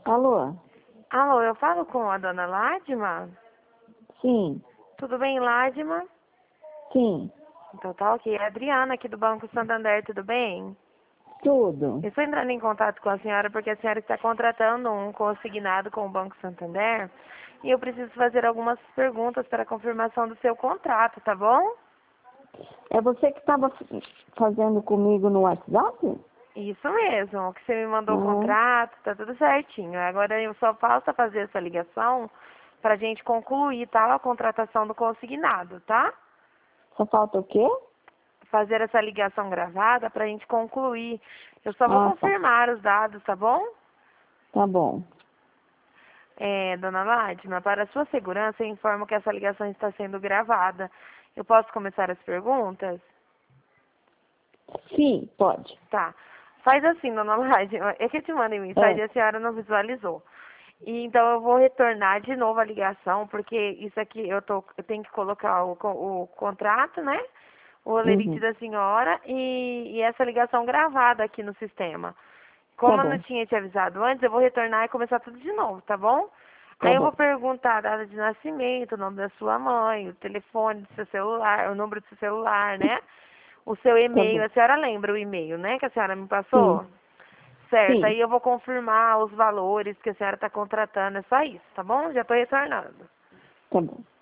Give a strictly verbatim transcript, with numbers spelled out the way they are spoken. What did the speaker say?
Alô? Alô, eu falo com a dona Ládima? Sim, Tudo bem, Ládima? sim, Então tá ok. É a Adriana aqui do Banco Santander, tudo bem? tudo. Eu estou entrando em contato com a senhora porque a senhora está contratando um consignado com o Banco Santander e eu preciso fazer algumas perguntas para a confirmação do seu contrato, tá bom? É você que estava fazendo comigo no WhatsApp? Isso mesmo, que você me mandou o Uhum. contrato, tá tudo certinho. Agora eu só falta fazer essa ligação para a gente concluir, tá? A contratação do consignado, tá? Só falta o quê? Fazer essa ligação gravada para a gente concluir. Eu só vou Ah, tá. confirmar os dados, tá bom? Tá bom. É, dona Ládima, para a sua segurança, eu informo que essa ligação está sendo gravada. Eu posso começar as perguntas? Sim, pode. Tá. Faz assim, dona Ládima. É que eu te mandei mensagem É, e a senhora não visualizou. E, então eu vou retornar de novo a ligação, porque isso aqui eu, tô, eu tenho que colocar o, co- o contrato, né? O olerite uhum. da senhora e, e essa ligação gravada aqui no sistema. Tá Como eu não bom, tinha te avisado antes, eu vou retornar e começar tudo de novo, tá bom? tá Aí eu vou bom. perguntar a data de nascimento, o nome da sua mãe, o telefone do seu celular, o número do seu celular, né? O seu Tá e-mail, bom. a senhora lembra o e-mail, né, que a senhora me Sim, passou? Certo, sim, aí eu vou confirmar os valores que a senhora está contratando, é só isso, tá bom? Já estou retornando. tá bom.